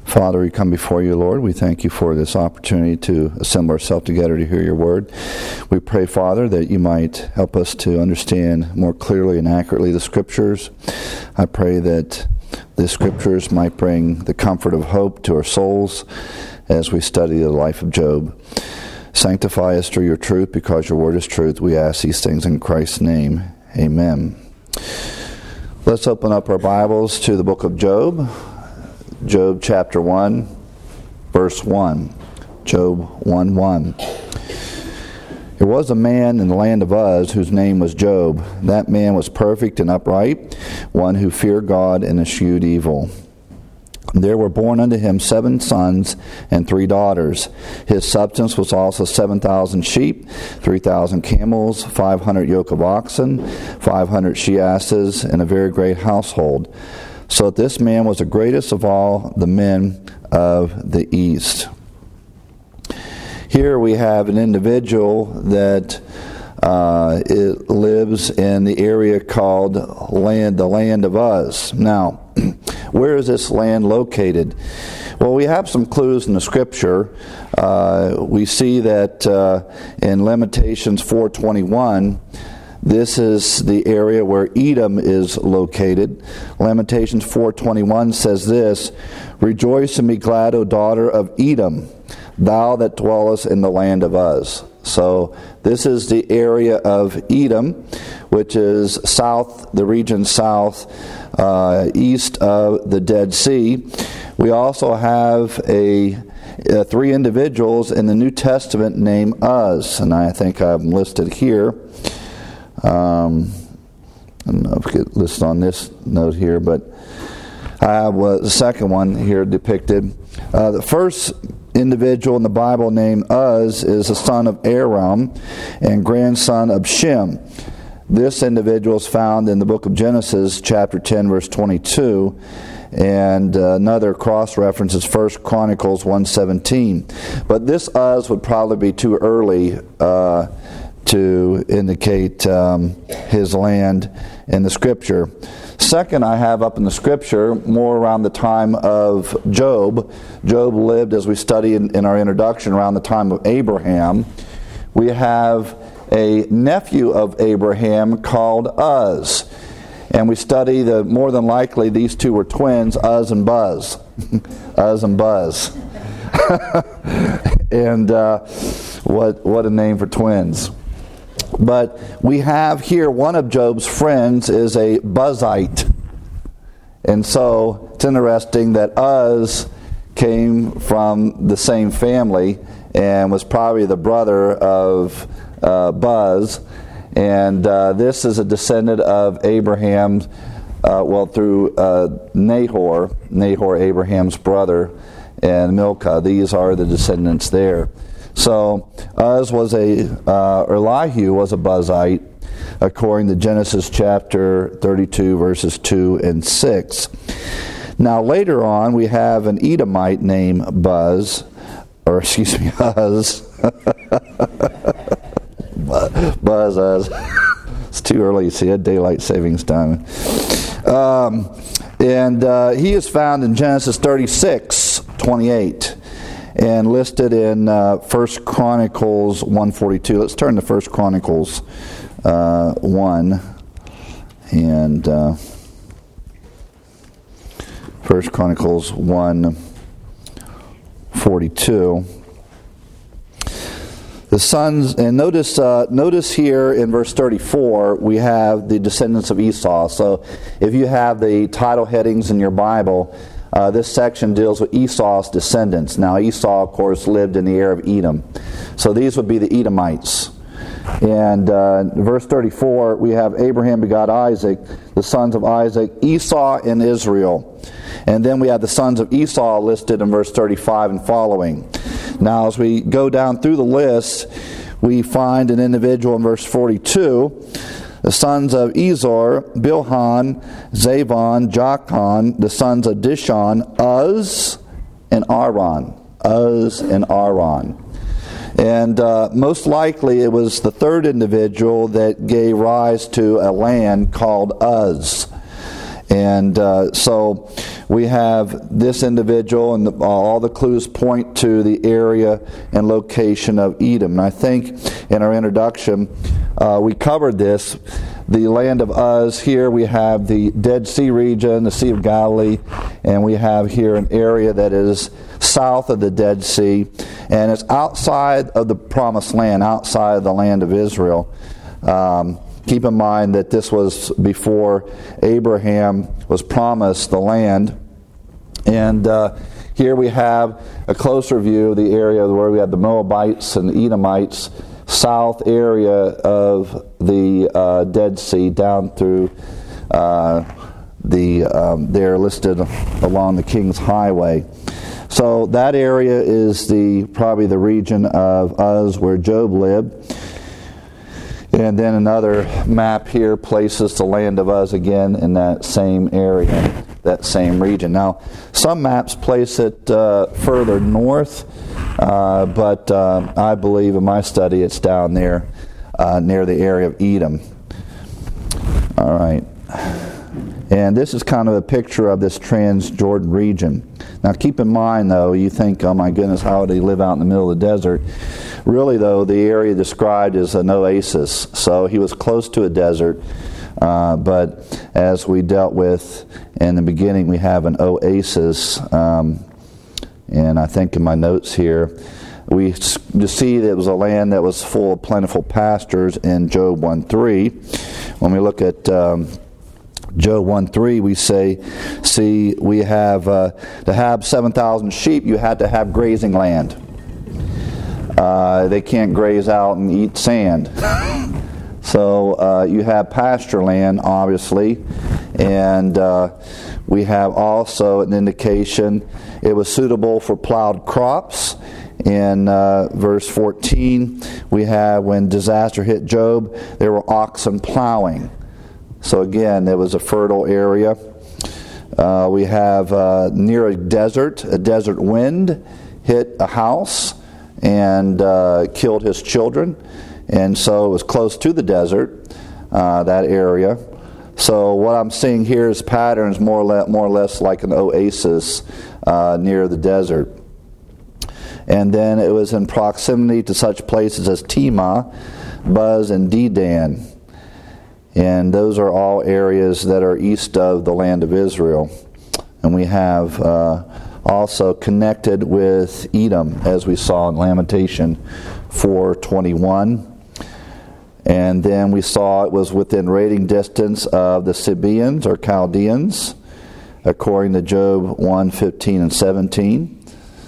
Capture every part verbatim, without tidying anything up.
Father, we come before you, Lord. We thank you for this opportunity to assemble ourselves together to hear your word. We pray, Father, that you might help us to understand more clearly and accurately the Scriptures. I pray that the Scriptures might bring the comfort of hope to our souls as we study the life of Job. Sanctify us through your truth, because your word is truth. We ask these things in Christ's name. Amen. Let's open up our Bibles to the book of Job. Job chapter one, verse one. Job one one. There was a man in the land of Uz whose name was Job. That man was perfect and upright, one who feared God and eschewed evil. There were born unto him seven sons and three daughters. His substance was also seven thousand sheep, three thousand camels, five hundred yoke of oxen, five hundred she-asses, and a very great household. So this man was the greatest of all the men of the East. Here we have an individual that uh, it lives in the area called land, the land of Uz. Now, where is this land located? Well, we have some clues in the Scripture. Uh, we see that uh, in Lamentations four twenty-one, this is the area where Edom is located. Lamentations four twenty-one says this: "Rejoice and be glad, O daughter of Edom, thou that dwellest in the land of Uz." So this is the area of Edom, which is south, the region south, uh, east of the Dead Sea. We also have a uh, three individuals in the New Testament named Uz, and I think I've listed here. Um, I don't know if I get listed on this note here, but I have uh, the second one here depicted. Uh, the first individual in the Bible named Uz is the son of Aram and grandson of Shem. This individual is found in the book of Genesis, chapter ten, verse twenty-two, and uh, another cross-reference is First Chronicles one seventeen. But this Uz would probably be too early uh, to indicate um, his land in the Scripture. Second, I have up in the Scripture more around the time of Job. Job lived, as we study in, in our introduction, around the time of Abraham. We have a nephew of Abraham called Uz. And we study that more than likely these two were twins, Uz and Buzz. Uz and Buzz. and uh, what what a name for twins. But we have here one of Job's friends is a Buzzite. And so it's interesting that Uz came from the same family and was probably the brother of uh, Buzz. And uh, this is a descendant of Abraham, uh, well, through uh, Nahor, Nahor, Abraham's brother, and Milcah. These are the descendants there. So Uz was a, uh, or Elihu was a Buzzite, according to Genesis chapter thirty-two, verses two and six. Now later on, we have an Edomite named Buzz, or excuse me, Uz. Buzz, Uz. It's too early, you see, at daylight savings time. Um, and uh, he is found in Genesis thirty-six twenty-eight. And listed in uh, First Chronicles one forty-two. Let's turn to First Chronicles uh, one. And uh, First Chronicles one forty-two. The sons, and notice uh, notice here in verse thirty-four, we have the descendants of Esau. So if you have the title headings in your Bible, Uh, this section deals with Esau's descendants. Now, Esau, of course, lived in the area of Edom. So these would be the Edomites. And uh, in verse thirty-four, we have Abraham begot Isaac, the sons of Isaac, Esau and Israel. And then we have the sons of Esau listed in verse thirty-five and following. Now, as we go down through the list, we find an individual in verse forty-two. The sons of Ezor, Bilhan, Zavon, Jachan, the sons of Dishon, Uz, and Aran. Uz and Aran. And uh, most likely it was the third individual that gave rise to a land called Uz. And uh, so we have this individual, and the, all the clues point to the area and location of Edom. And I think in our introduction, uh, we covered this. The land of Uz, here we have the Dead Sea region, the Sea of Galilee, and we have here an area that is south of the Dead Sea, and it's outside of the Promised Land, outside of the land of Israel. Um, keep in mind that this was before Abraham was promised the land. And uh, here we have a closer view of the area where we have the Moabites and the Edomites, south area of the uh, Dead Sea down through uh, the, um, they're listed along the King's Highway. So that area is the probably the region of Uz where Job lived. And then another map here places the land of Uz again in that same area, that same region. Now, some maps place it uh, further north, uh, but uh, I believe in my study it's down there uh, near the area of Edom. All right. And this is kind of a picture of this Transjordan region. Now keep in mind, though, you think, oh my goodness, how would he live out in the middle of the desert? Really, though, the area described is an oasis. So he was close to a desert. Uh, but as we dealt with in the beginning, we have an oasis. Um, and I think in my notes here, we see that it was a land that was full of plentiful pastures in Job one three. When we look at Um, Job one three, we say, see, we have, uh, to have seven thousand sheep, you had to have grazing land. Uh, they can't graze out and eat sand. So uh, you have pasture land, obviously, and uh, we have also an indication it was suitable for plowed crops. In uh, verse fourteen, we have when disaster hit Job, there were oxen plowing. So again, there was a fertile area. Uh, we have uh, near a desert, a desert wind hit a house and uh, killed his children. And so it was close to the desert, uh, that area. So what I'm seeing here is patterns more or less, more or less like an oasis uh, near the desert. And then it was in proximity to such places as Timah, Buz, and Dedan. And those are all areas that are east of the land of Israel. And we have uh, also connected with Edom, as we saw in Lamentation four twenty-one. And then we saw it was within rating distance of the Sabaeans or Chaldeans, according to Job one fifteen and seventeen.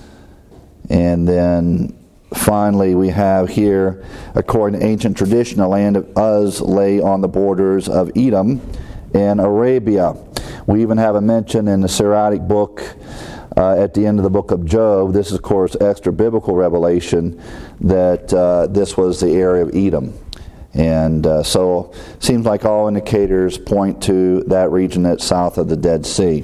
And then finally, we have here, according to ancient tradition, the land of Uz lay on the borders of Edom and Arabia. We even have a mention in the Sirach book uh, at the end of the book of Job. This is, of course, extra biblical revelation that uh, this was the area of Edom. And uh, so it seems like all indicators point to that region that's south of the Dead Sea.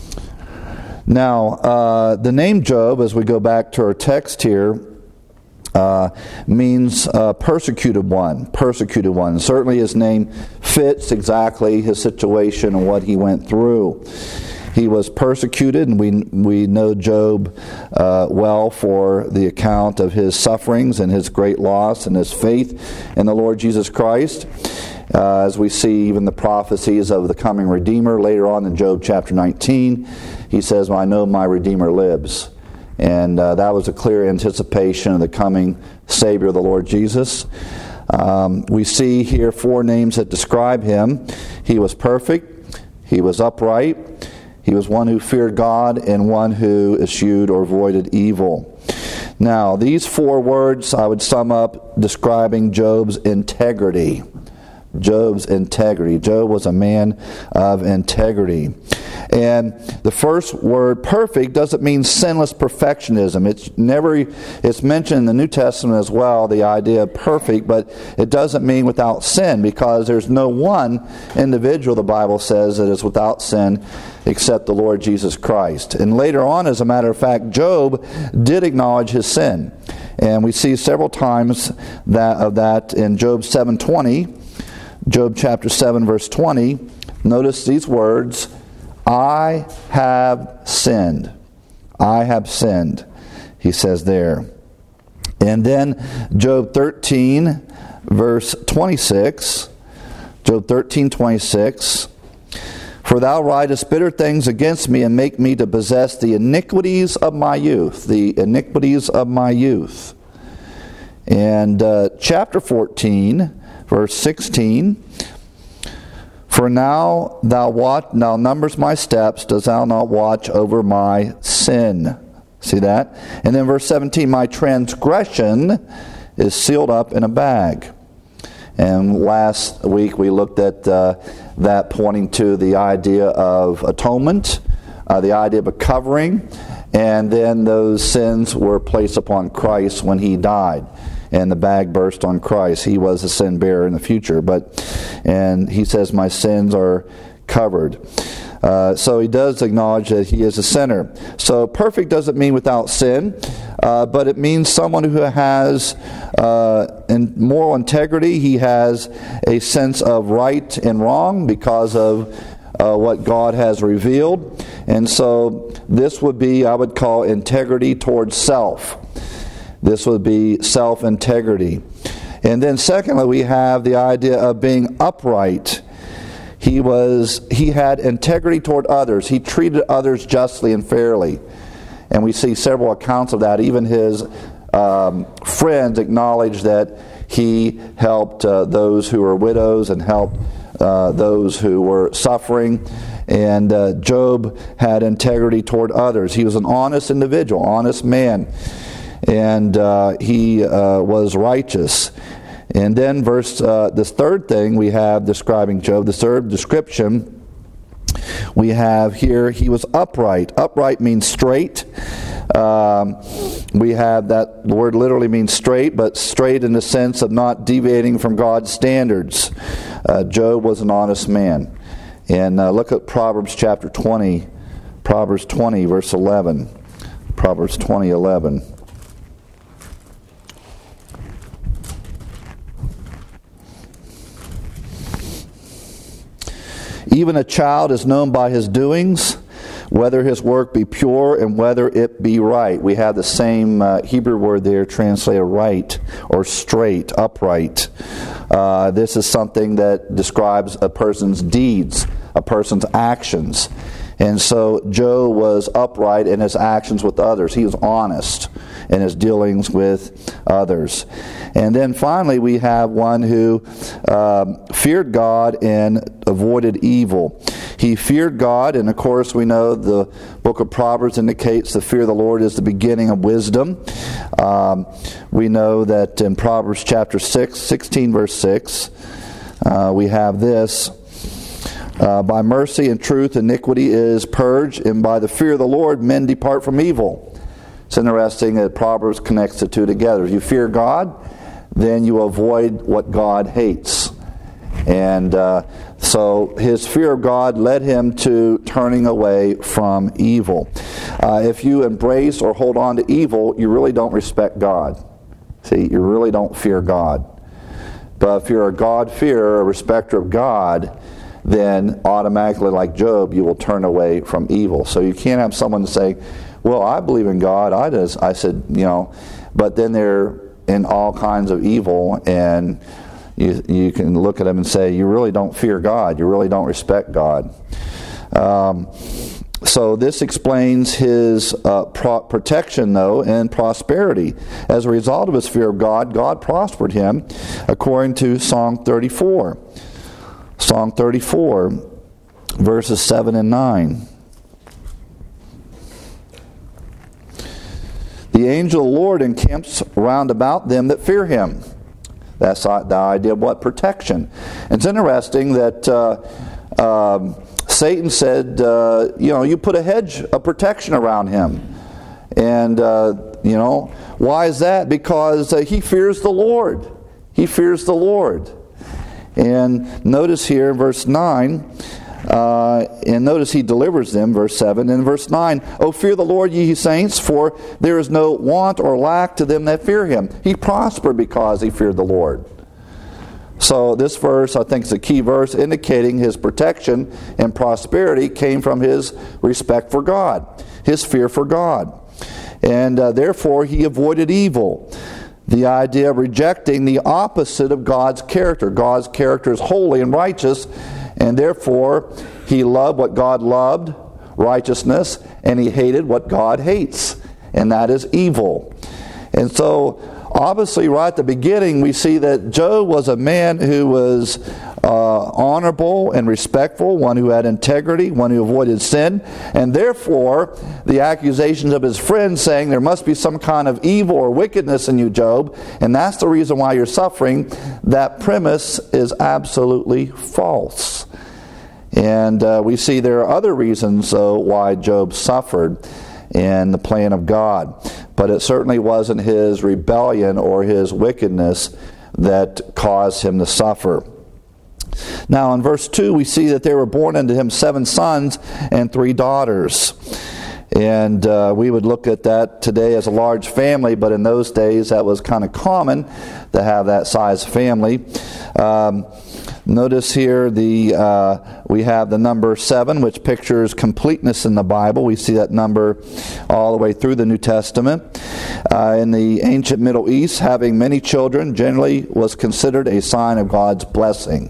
Now, uh, the name Job, as we go back to our text here, Uh, means uh, persecuted one, persecuted one. Certainly his name fits exactly his situation and what he went through. He was persecuted, and we we know Job uh, well for the account of his sufferings and his great loss and his faith in the Lord Jesus Christ. Uh, as we see even the prophecies of the coming Redeemer later on in Job chapter nineteen, he says, well, I know my Redeemer lives. And uh, that was a clear anticipation of the coming Savior, the Lord Jesus. Um, we see here four names that describe him. He was perfect. He was upright. He was one who feared God and one who eschewed or avoided evil. Now, these four words I would sum up describing Job's integrity. Job's integrity. Job was a man of integrity. And the first word, perfect, doesn't mean sinless perfectionism. It's never, it's mentioned in the New Testament as well, the idea of perfect, but it doesn't mean without sin, because there's no one individual, the Bible says, that is without sin except the Lord Jesus Christ. And later on, as a matter of fact, Job did acknowledge his sin. And we see several times that of that in Job seven twenty, Job chapter seven verse twenty. Notice these words, I have sinned. I have sinned, he says there. And then Job thirteen, verse twenty-six. Job thirteen, twenty-six. For thou writest bitter things against me, and make me to possess the iniquities of my youth. The iniquities of my youth. And uh, chapter fourteen, verse sixteen. For now thou watch, now numbers my steps, dost thou not watch over my sin? See that? And then verse seventeen, my transgression is sealed up in a bag. And last week we looked at uh, that, pointing to the idea of atonement, uh, the idea of a covering, and then those sins were placed upon Christ when he died. And the bag burst on Christ. He was a sin bearer in the future. But, and he says, my sins are covered. Uh, so he does acknowledge that he is a sinner. So perfect doesn't mean without sin, uh, but it means someone who has uh, in moral integrity. He has a sense of right and wrong because of uh, what God has revealed. And so this would be, I would call, integrity towards self. This would be self-integrity. And then secondly, we have the idea of being upright. He was he had integrity toward others. He treated others justly and fairly. And we see several accounts of that. Even his um, friends acknowledge that he helped uh, those who were widows and helped uh, those who were suffering. And uh, Job had integrity toward others. He was an honest individual, honest man. And uh, he uh, was righteous. And then verse, uh, this third thing we have describing Job, the third description we have here, he was upright. Upright means straight. Um, we have that word literally means straight, but straight in the sense of not deviating from God's standards. Uh, Job was an honest man. And uh, look at Proverbs chapter twenty, Proverbs twenty, verse eleven. Proverbs twenty, eleven. Even a child is known by his doings, whether his work be pure and whether it be right. We have the same uh, Hebrew word there translated right or straight, upright. Uh, this is something that describes a person's deeds, a person's actions. And so Job was upright in his actions with others. He was honest in his dealings with others. And then finally we have one who um, feared God and avoided evil. He feared God, and of course we know the book of Proverbs indicates the fear of the Lord is the beginning of wisdom. Um, we know that in Proverbs chapter six, sixteen verse six, uh, we have this. Uh, by mercy and truth iniquity is purged, and by the fear of the Lord men depart from evil. It's interesting that Proverbs connects the two together. If you fear God, then you avoid what God hates. And uh, so his fear of God led him to turning away from evil. Uh, if you embrace or hold on to evil, you really don't respect God. See, you really don't fear God. But if you're a God-fearer, a respecter of God, then automatically, like Job, you will turn away from evil. So you can't have someone say, well, I believe in God. I just, I said, you know, but then they're in all kinds of evil, and you you can look at them and say, you really don't fear God. You really don't respect God. Um, so this explains his uh, pro- protection, though, and prosperity. As a result of his fear of God, God prospered him, according to Psalm thirty-four. Psalm thirty-four, verses seven and nine. The angel of the Lord encamps round about them that fear him. That's the idea of what? Protection. It's interesting that uh, uh, Satan said, uh, you know, you put a hedge of protection around him. And, uh, you know, why is that? Because uh, he fears the Lord. He fears the Lord. And notice here in verse nine, uh, and notice he delivers them, verse seven. And verse nine, O fear the Lord, ye saints, for there is no want or lack to them that fear him. He prospered because he feared the Lord. So this verse, I think, is a key verse indicating his protection and prosperity came from his respect for God, his fear for God. And uh, therefore, he avoided evil. The idea of rejecting the opposite of God's character. God's character is holy and righteous, and therefore, he loved what God loved, righteousness, and he hated what God hates, and that is evil. And so, obviously, right at the beginning, we see that Job was a man who was uh, honorable and respectful, one who had integrity, one who avoided sin, and therefore, the accusations of his friends saying there must be some kind of evil or wickedness in you, Job, and that's the reason why you're suffering, that premise is absolutely false. And uh, we see there are other reasons uh, why Job suffered in the plan of God. But it certainly wasn't his rebellion or his wickedness that caused him to suffer. Now in verse two we see that there were born unto him seven sons and three daughters. And uh, we would look at that today as a large family, but in those days that was kind of common to have that size family. Um, Notice here the uh, we have the number seven, which pictures completeness in the Bible. We see that number all the way through the New Testament. Uh, in the ancient Middle East, having many children generally was considered a sign of God's blessing.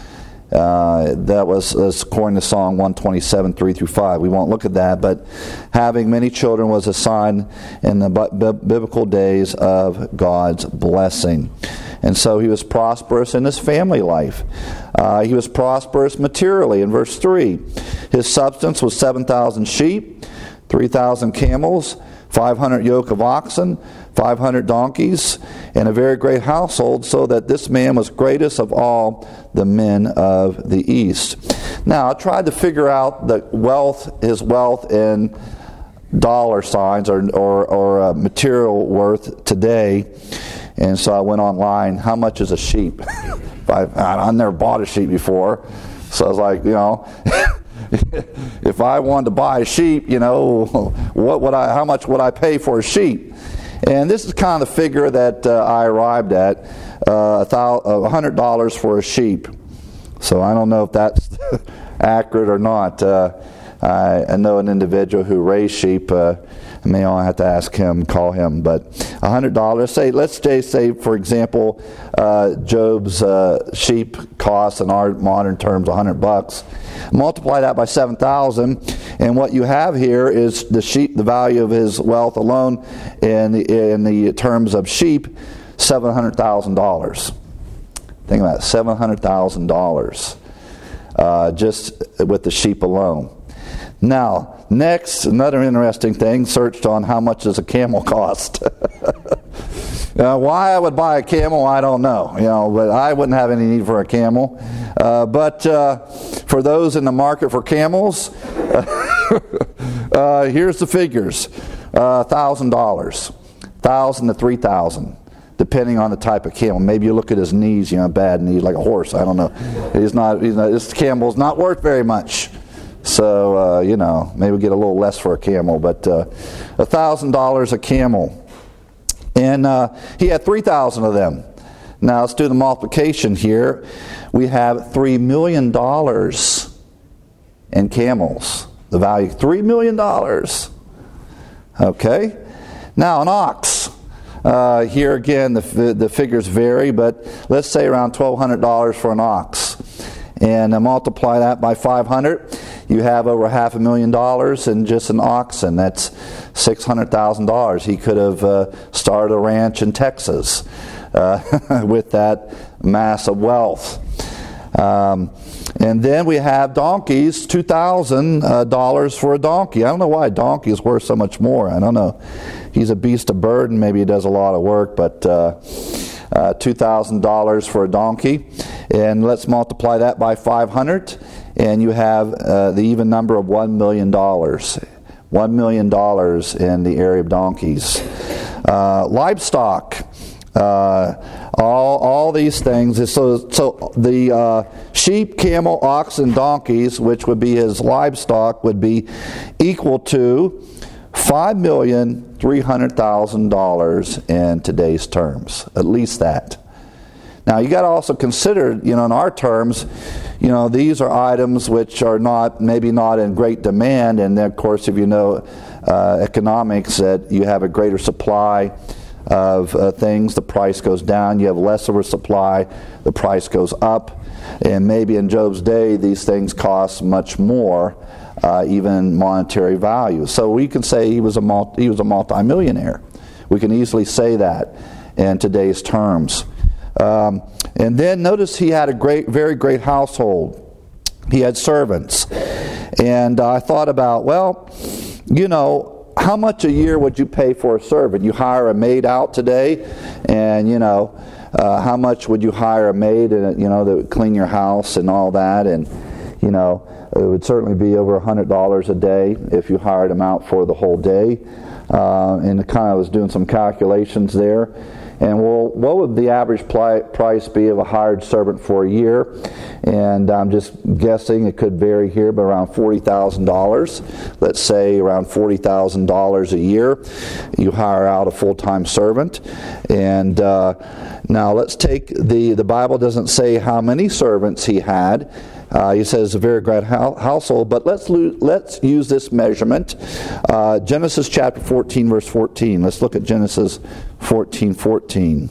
Uh, that was, was according to Psalm one twenty-seven, three through five. We won't look at that, but having many children was a sign in the b- biblical days of God's blessing. And so he was prosperous in his family life. Uh, he was prosperous materially. In verse three, his substance was seven thousand sheep, three thousand camels, five hundred yoke of oxen, five hundred donkeys, and a very great household, so that this man was greatest of all the men of the East. Now, I tried to figure out the wealth, his wealth in dollar signs or, or, or uh, material worth today. And so I went online, how much is a sheep? I, I've never bought a sheep before. So I was like, you know, if I wanted to buy a sheep, you know, what would I? How much would I pay for a sheep? And this is kind of the figure that uh, I arrived at, uh, one hundred dollars for a sheep. So I don't know if that's accurate or not. Uh, I, I know an individual who raised sheep. Uh, I may only have to ask him, call him, but one hundred dollars. Say, let's say, say for example, uh, Job's uh, sheep costs in our modern terms one hundred bucks. Multiply that by seven thousand, and what you have here is the sheep, the value of his wealth alone in the, in the terms of sheep, seven hundred thousand dollars. Think about it, seven hundred thousand dollars uh, just with the sheep alone. Now, next, another interesting thing, searched on how much does a camel cost. uh, why I would buy a camel, I don't know. You know, but I wouldn't have any need for a camel. Uh, but uh, for those in the market for camels, uh, here's the figures: uh, thousand dollars, thousand to three thousand. Depending on the type of camel. Maybe you look at his knees, you know, bad knee, like a horse. I don't know. He's not. He's not. This camel's not worth very much. So, uh, you know, maybe get a little less for a camel, but uh, one thousand dollars a camel. And uh, he had three thousand of them. Now, let's do the multiplication here. We have three million dollars in camels. The value, three million dollars. Okay? Now, an ox. Uh, here again, the, the figures vary, but let's say around twelve hundred dollars for an ox. And uh, multiply that by five hundred. You have over half a million dollars in just an oxen. That's six hundred thousand dollars. He could have uh, started a ranch in Texas uh, with that mass of wealth. Um, and then we have donkeys, two thousand dollars for a donkey. I don't know why a donkey is worth so much more. I don't know. He's a beast of burden. Maybe he does a lot of work, but uh, uh, two thousand dollars for a donkey. And let's multiply that by five hundred. And you have uh, the even number of one million dollars. one million dollars in the area of donkeys. Uh, livestock. Uh, all all these things. So, so the uh, sheep, camel, ox, and donkeys, which would be his livestock, would be equal to five million three hundred thousand dollars in today's terms. At least that. Now, you got to also consider, you know, in our terms, you know, these are items which are not, maybe not in great demand, and then, of course, if you know uh, economics, that you have a greater supply of uh, things, the price goes down. You have less of a supply, the price goes up. And maybe in Job's day, these things cost much more, uh, even monetary value. So we can say he was a multi, he was a multimillionaire. We can easily say that in today's terms. Um, and then notice he had a great, very great household. He had servants. And I thought about, well, you know, how much a year would you pay for a servant? You hire a maid out today, and, you know, uh, how much would you hire a maid, and, you know, that would clean your house and all that? And, you know, it would certainly be over one hundred dollars a day if you hired them out for the whole day. Uh, and kind of was doing some calculations there. And well, what would the average pli- price be of a hired servant for a year? And I'm just guessing it could vary here, but around forty thousand dollars. Let's say around forty thousand dollars a year. You hire out a full-time servant. And uh, now let's take the, the Bible doesn't say how many servants he had. Uh, he says a very great ho- household, but let's lo- let's use this measurement. Uh, Genesis chapter fourteen, verse fourteen. Let's look at Genesis fourteen, fourteen.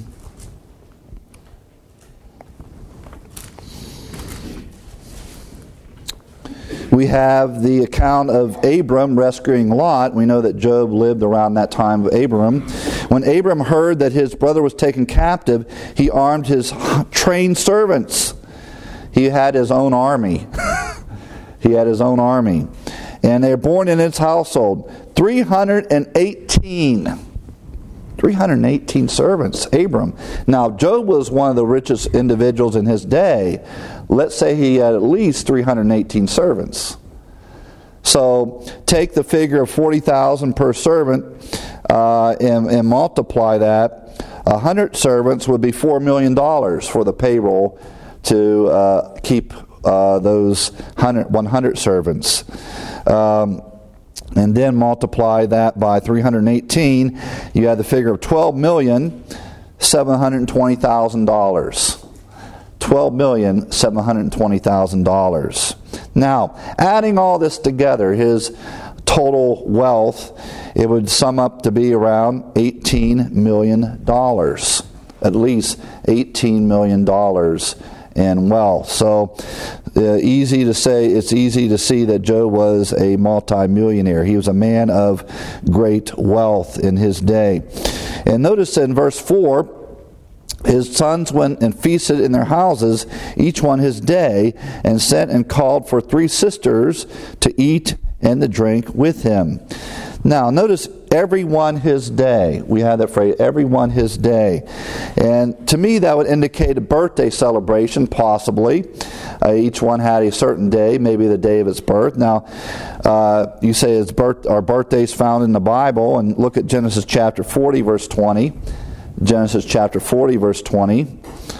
We have the account of Abram rescuing Lot. We know that Job lived around that time of Abram. When Abram heard that his brother was taken captive, he armed his trained servants. He had his own army. He had his own army. And they were born in his household. three hundred eighteen. three hundred eighteen servants, Abram. Now, Job was one of the richest individuals in his day. Let's say he had at least three hundred eighteen servants. So, take the figure of forty thousand per servant uh, and, and multiply that. one hundred servants would be four million dollars for the payroll to uh, keep uh, those one hundred servants. Um, and then multiply that by three hundred eighteen, you have the figure of twelve million seven hundred twenty thousand dollars. twelve million seven hundred twenty thousand dollars. Now, adding all this together, his total wealth, it would sum up to be around eighteen million dollars. At least eighteen million dollars and wealth. So uh, easy to say, it's easy to see that Job was a multimillionaire. He was a man of great wealth in his day. And notice in verse four, his sons went and feasted in their houses, each one his day, and sent and called for three sisters to eat and to drink with him. Now, notice everyone his day. We have that phrase, everyone his day. And to me, that would indicate a birthday celebration, possibly. Uh, each one had a certain day, maybe the day of its birth. Now, uh, you say his birth, our birthdays found in the Bible, and look at Genesis chapter forty, verse twenty. Genesis chapter forty, verse twenty.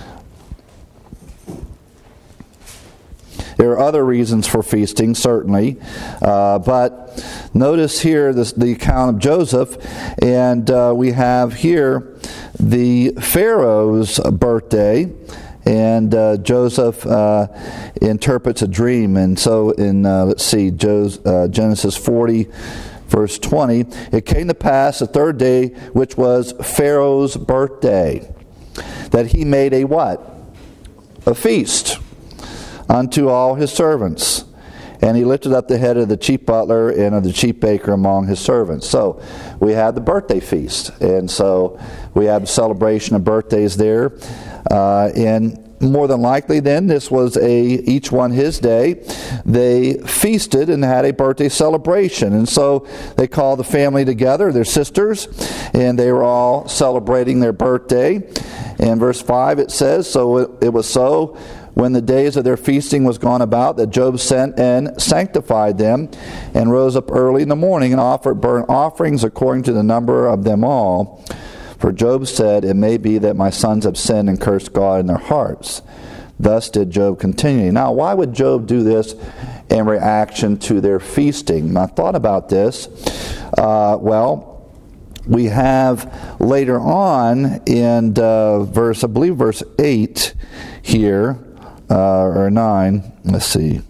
There are other reasons for feasting, certainly. Uh, but notice here this, the account of Joseph. And uh, we have here the Pharaoh's birthday. And uh, Joseph uh, interprets a dream. And so in, uh, let's see, Jos- uh, Genesis forty, verse twenty. It came to pass the third day, which was Pharaoh's birthday, that he made a what? A feast unto all his servants. And he lifted up the head of the chief butler and of the chief baker among his servants. So we have the birthday feast. And so we have celebration of birthdays there. Uh, and more than likely then, this was a each one his day. They feasted and had a birthday celebration. And so they called the family together, their sisters, and they were all celebrating their birthday. In verse five it says, so it, it was so, when the days of their feasting was gone about, that Job sent and sanctified them, and rose up early in the morning and offered burnt offerings according to the number of them all. For Job said, it may be that my sons have sinned and cursed God in their hearts. Thus did Job continue. Now, why would Job do this in reaction to their feasting? I thought about this. Uh, well, we have later on in uh, verse, I believe verse eight here, uh, or nine, let's see.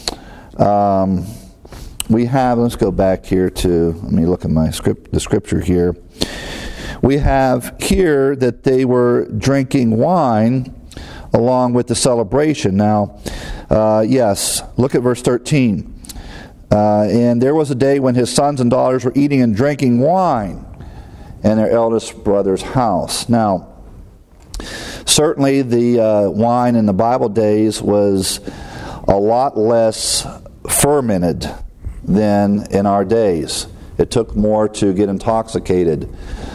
Um, we have, let's go back here to, let me look at my script, the scripture here. We have here that they were drinking wine along with the celebration. Now, uh, yes, look at verse thirteen. Uh, and there was a day when his sons and daughters were eating and drinking wine in their eldest brother's house. Now, certainly the uh, wine in the Bible days was a lot less fermented than in our days. It took more to get intoxicated.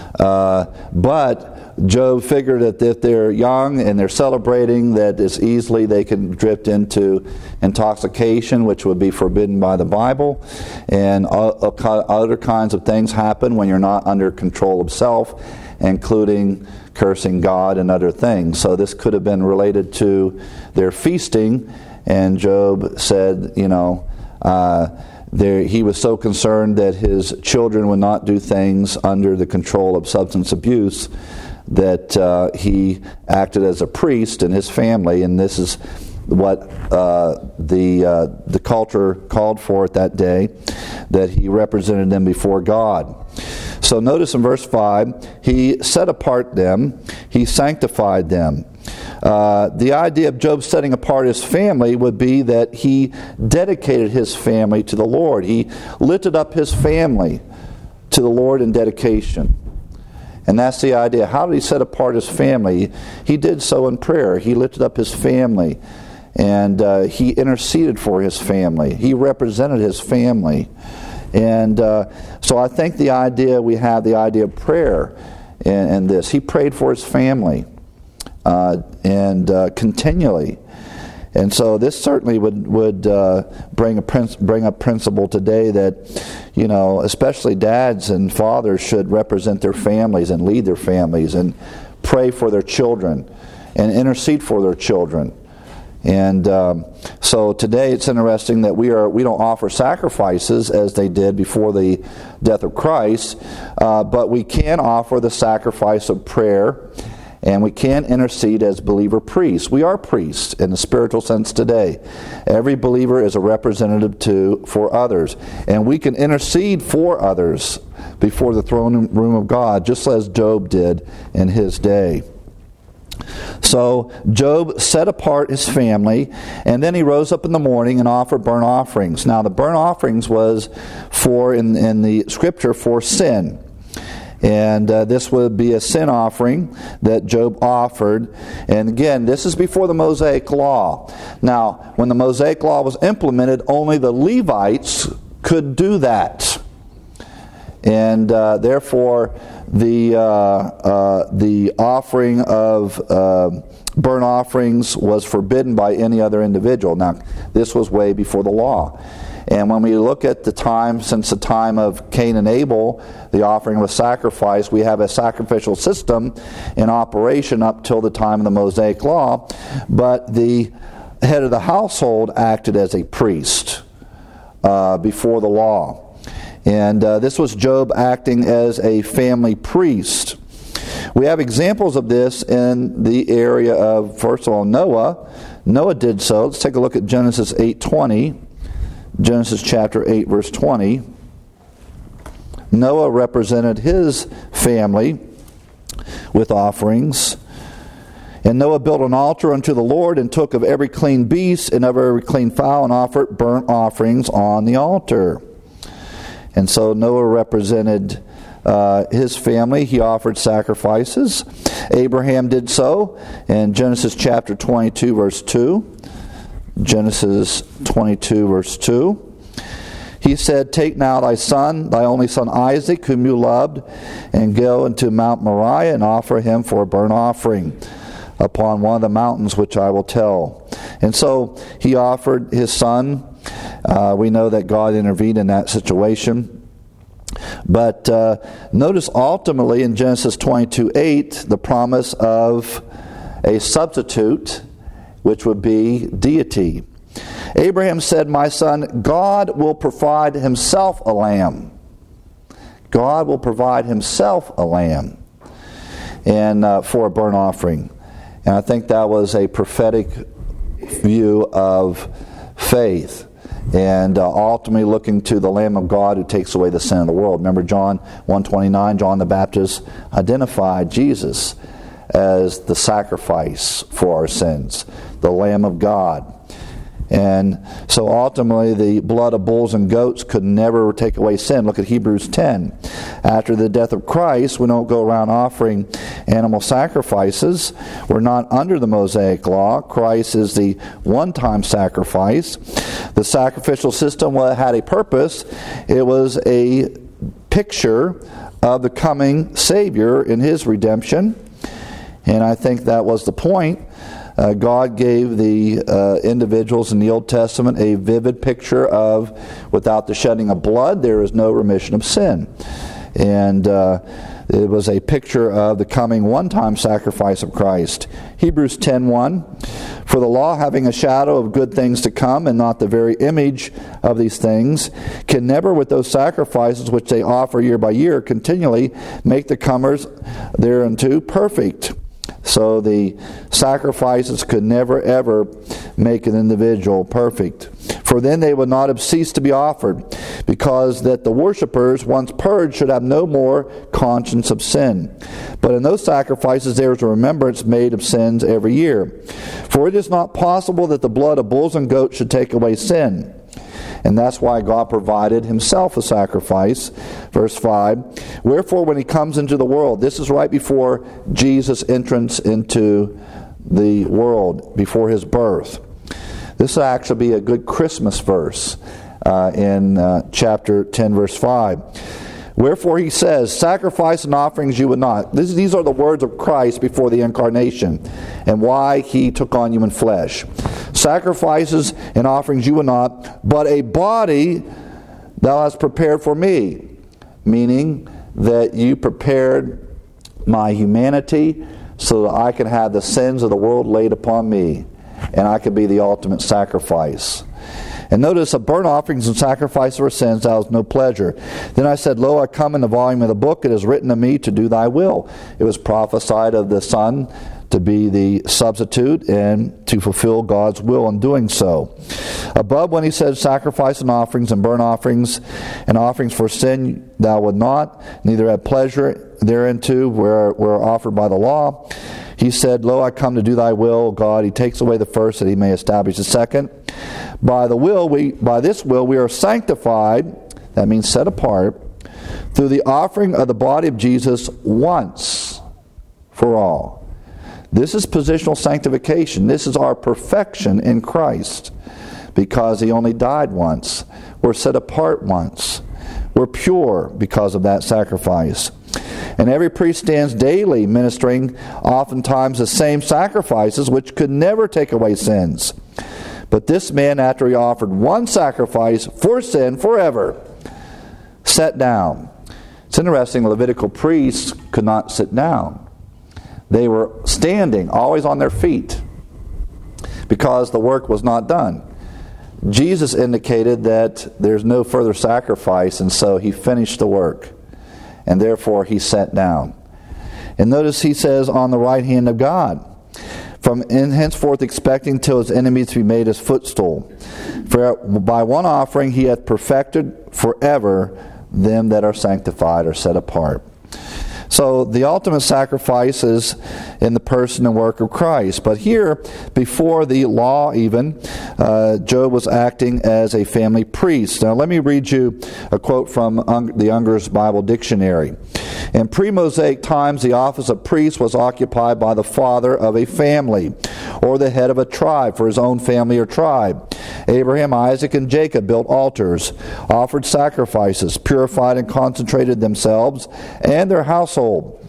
Uh, but Job figured that if they're young and they're celebrating, that as easily they can drift into intoxication, which would be forbidden by the Bible. And other kinds of things happen when you're not under control of self, including cursing God and other things. So this could have been related to their feasting. And Job said, you know, uh, There, he was so concerned that his children would not do things under the control of substance abuse that uh, he acted as a priest in his family, and this is what uh, the uh, the culture called for at that day, that he represented them before God. So notice in verse five, he set apart them, he sanctified them. Uh, the idea of Job setting apart his family would be that he dedicated his family to the Lord. He lifted up his family to the Lord in dedication. And that's the idea. How did he set apart his family? He did so in prayer. He lifted up his family, and uh, he interceded for his family. He represented his family. And uh, so I think the idea, we have the idea of prayer in, in this. He prayed for his family. Uh, and uh, continually, and so this certainly would would uh, bring a princ- bring up principle today that, you know, especially dads and fathers should represent their families and lead their families and pray for their children and intercede for their children. And um, so today it's interesting that we are we don't offer sacrifices as they did before the death of Christ, uh, but we can offer the sacrifice of prayer. And we can intercede as believer priests. We are priests in the spiritual sense today. Every believer is a representative to for others. And we can intercede for others before the throne room of God, just as Job did in his day. So Job set apart his family, and then he rose up in the morning and offered burnt offerings. Now the burnt offerings was for, in, in the scripture, for sin. And uh, this would be a sin offering that Job offered. And again, this is before the Mosaic Law. Now, when the Mosaic Law was implemented, only the Levites could do that. And uh, therefore, the uh, uh, the offering of uh, burnt offerings was forbidden by any other individual. Now, this was way before the law. And when we look at the time, since the time of Cain and Abel, the offering of a sacrifice, we have a sacrificial system in operation up till the time of the Mosaic Law. But the head of the household acted as a priest uh, before the law. And uh, this was Job acting as a family priest. We have examples of this in the area of, first of all, Noah. Noah did so. Let's take a look at Genesis eight twenty. Genesis chapter eight, verse twenty. Noah represented his family with offerings. And Noah built an altar unto the Lord, and took of every clean beast and of every clean fowl, and offered burnt offerings on the altar. And so Noah represented uh, his family. He offered sacrifices. Abraham did so in Genesis chapter twenty-two, verse two. Genesis twenty-two, verse two. He said, "Take now thy son, thy only son Isaac, whom you loved, and go into Mount Moriah, and offer him for a burnt offering upon one of the mountains which I will tell." And so he offered his son. Uh, we know that God intervened in that situation. But uh, notice ultimately in Genesis twenty-two eight, the promise of a substitute, which would be deity. Abraham said, "My son, God will provide himself a lamb." God will provide himself a lamb and uh, for a burnt offering. And I think that was a prophetic view of faith, and uh, ultimately looking to the Lamb of God who takes away the sin of the world. Remember John one twenty-nine, John the Baptist identified Jesus as the sacrifice for our sins, the Lamb of God. And so ultimately the blood of bulls and goats could never take away sin. Look at Hebrews ten. After the death of Christ, we don't go around offering animal sacrifices. We're not under the Mosaic law. Christ is the one-time sacrifice. The sacrificial system had a purpose. It was a picture of the coming Savior in his redemption. And I think that was the point. Uh, God gave the uh, individuals in the Old Testament a vivid picture of, without the shedding of blood, there is no remission of sin. And uh, it was a picture of the coming one-time sacrifice of Christ. Hebrews ten one, for the law, having a shadow of good things to come, and not the very image of these things, can never, with those sacrifices which they offer year by year, continually make the comers thereunto perfect. So the sacrifices could never ever make an individual perfect. For then they would not have ceased to be offered, because that the worshippers, once purged, should have no more conscience of sin. But in those sacrifices there is a remembrance made of sins every year. For it is not possible that the blood of bulls and goats should take away sin. And that's why God provided himself a sacrifice. Verse five, wherefore when he comes into the world, this is right before Jesus' entrance into the world, before his birth. This will actually be a good Christmas verse uh, in uh, chapter ten, verse five. Wherefore he says, sacrifice and offerings you would not. This, these are the words of Christ before the incarnation and why he took on human flesh. Sacrifices and offerings you would not, but a body thou hast prepared for me. Meaning that you prepared my humanity so that I can have the sins of the world laid upon me, and I can be the ultimate sacrifice. And notice, of burnt offerings and sacrifice for sins thou hast no pleasure. Then I said, lo, I come in the volume of the book. It is written of me to do thy will. It was prophesied of the Son to be the substitute and to fulfill God's will in doing so. Above, when he said sacrifice and offerings and burnt offerings and offerings for sin thou would not, neither had pleasure thereunto where were offered by the law. He said, lo, I come to do thy will, God. He takes away the first that he may establish the second. By the will, we by this will we are sanctified, that means set apart, through the offering of the body of Jesus once for all. This is positional sanctification. This is our perfection in Christ, because he only died once. We're set apart once. We're pure because of that sacrifice. And every priest stands daily ministering oftentimes the same sacrifices which could never take away sins. But this man, after he offered one sacrifice for sin forever, sat down. It's interesting, Levitical priests could not sit down. They were standing, always on their feet, because the work was not done. Jesus indicated that there's no further sacrifice, and so he finished the work. And therefore he sat down. And notice he says, on the right hand of God, from in henceforth expecting till his enemies to be made his footstool. For by one offering he hath perfected forever them that are sanctified or set apart. So the ultimate sacrifice is in the person and work of Christ. But here, before the law even, uh, Job was acting as a family priest. Now let me read you a quote from the Unger's Bible Dictionary. In pre-Mosaic times, the office of priest was occupied by the father of a family, or the head of a tribe for his own family or tribe. Abraham, Isaac, and Jacob built altars, offered sacrifices, purified and concentrated themselves and their household.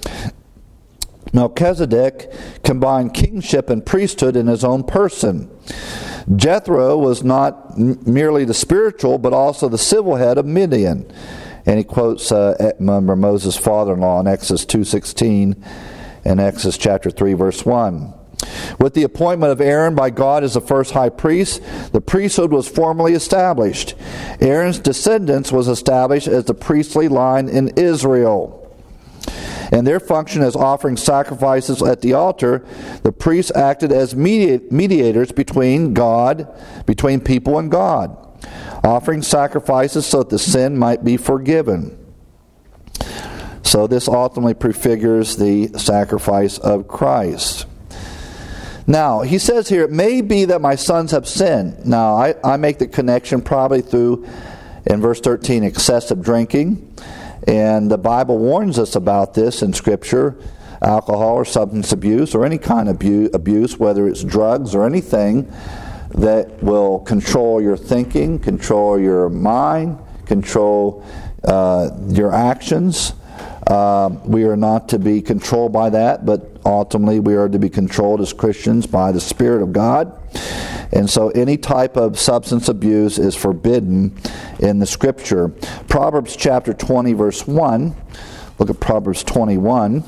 Melchizedek combined kingship and priesthood in his own person. Jethro was not m- merely the spiritual, but also the civil head of Midian. And he quotes uh, Moses' father-in-law in Exodus two sixteen and Exodus chapter three, verse one. With the appointment of Aaron by God as the first high priest, the priesthood was formally established. Aaron's descendants was established as the priestly line in Israel. And their function as offering sacrifices at the altar, the priests acted as mediators between God, between people and God, offering sacrifices so that the sin might be forgiven. So this ultimately prefigures the sacrifice of Christ. Now, he says here, it may be that my sons have sinned. Now, I, I make the connection probably through, in verse thirteen, excessive drinking. And the Bible warns us about this in Scripture. Alcohol or substance abuse or any kind of abuse, whether it's drugs or anything that will control your thinking, control your mind, control uh, your actions. Uh, we are not to be controlled by that, but ultimately we are to be controlled as Christians by the Spirit of God. And so any type of substance abuse is forbidden in the Scripture. Proverbs chapter twenty, verse one. Look at Proverbs twenty-one.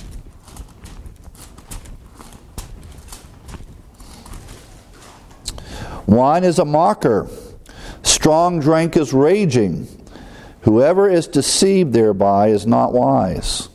Wine is a mocker. Strong drink is raging. Whoever is deceived thereby is not wise.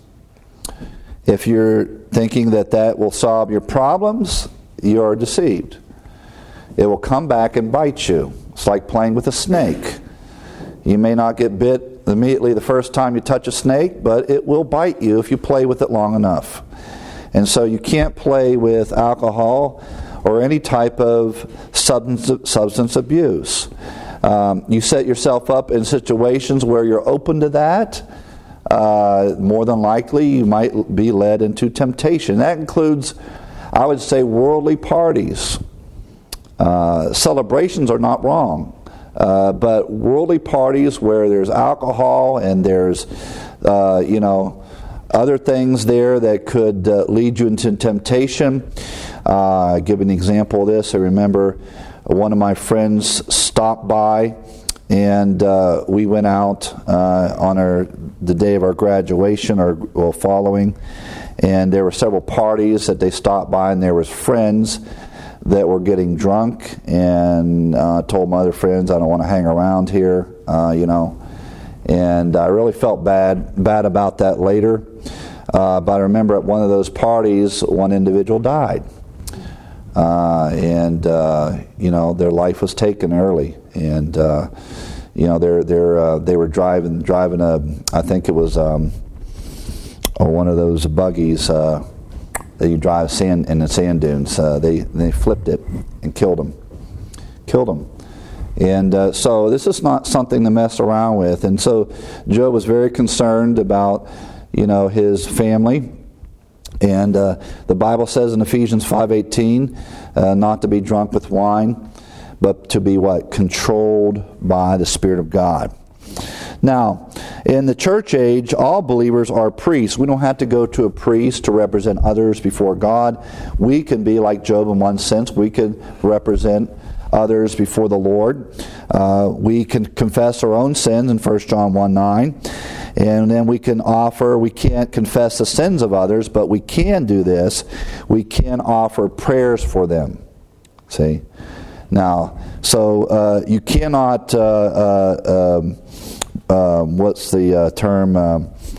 If you're thinking that that will solve your problems, you are deceived. It will come back and bite you. It's like playing with a snake. You may not get bit immediately the first time you touch a snake, but it will bite you if you play with it long enough. And so you can't play with alcohol or any type of substance, substance abuse. Um, you set yourself up in situations where you're open to that. Uh, more than likely, you might be led into temptation. That includes, I would say, worldly parties. Uh, celebrations are not wrong, uh, but worldly parties where there's alcohol and there's, uh, you know, other things there that could uh, lead you into temptation. Uh, I'll give an example of this. I remember one of my friends stopped by, and uh, we went out uh, on our the day of our graduation, or well, following, and there were several parties that they stopped by, and there was friends that were getting drunk, and uh, told my other friends, I don't want to hang around here, uh, you know, and I really felt bad bad about that later. Uh, but I remember at one of those parties, one individual died. Uh, and uh, you know, their life was taken early, and uh, you know, they're they're uh, they were driving driving a, I think it was um, oh, one of those buggies uh, that you drive sand in the sand dunes. Uh, they they flipped it and killed him, killed him, and uh, so this is not something to mess around with. And so Job was very concerned about, you know, his family. And uh, the Bible says in Ephesians five eighteen, uh, not to be drunk with wine, but to be what? Controlled by the Spirit of God. Now, in the church age, all believers are priests. We don't have to go to a priest to represent others before God. We can be like Job in one sense. We can represent others before the Lord. Uh, we can confess our own sins in First John one nine. And then we can offer, we can't confess the sins of others, but we can do this. We can offer prayers for them. See? Now, so uh, you cannot, uh, uh, um, uh, what's the uh, term, uh,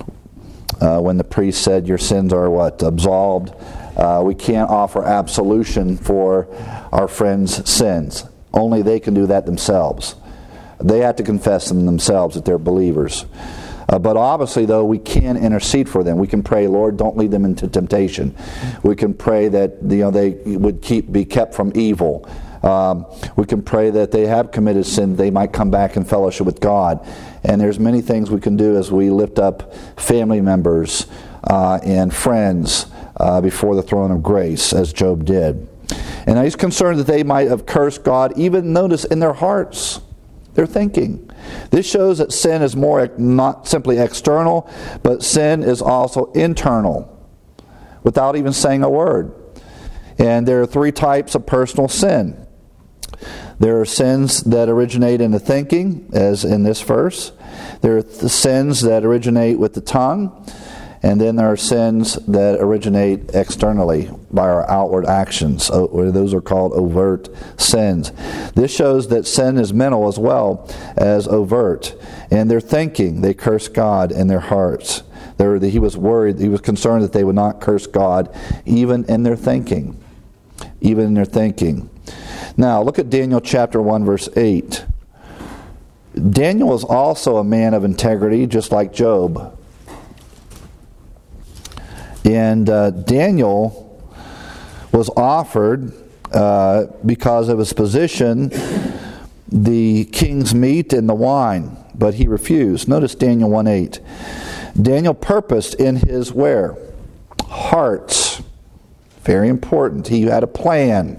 uh, when the priest said your sins are what? Absolved. Uh, we can't offer absolution for our friends' sins. Only they can do that themselves. They have to confess them themselves that they're believers. Uh, but obviously, though, we can intercede for them. We can pray, Lord, don't lead them into temptation. We can pray that, you know, they would keep be kept from evil. Um, we can pray that they have committed sin, they might come back in fellowship with God. And there's many things we can do as we lift up family members uh, and friends uh, before the throne of grace, as Job did. And he's concerned that they might have cursed God, even notice in their hearts, their thinking. This shows that sin is more not simply external, but sin is also internal, without even saying a word. And there are three types of personal sin. There are sins that originate in the thinking, as in this verse. There are the sins that originate with the tongue. And then there are sins that originate externally by our outward actions. Those are called overt sins. This shows that sin is mental as well as overt. In their thinking, they curse God in their hearts. Were, he was worried, he was concerned that they would not curse God even in their thinking. Even in their thinking. Now, look at Daniel chapter one, verse eight. Daniel was also a man of integrity, just like Job. And uh, Daniel was offered, uh, because of his position, the king's meat and the wine, but he refused. Notice Daniel one eight. Daniel purposed in his where? Heart. Very important. He had a plan.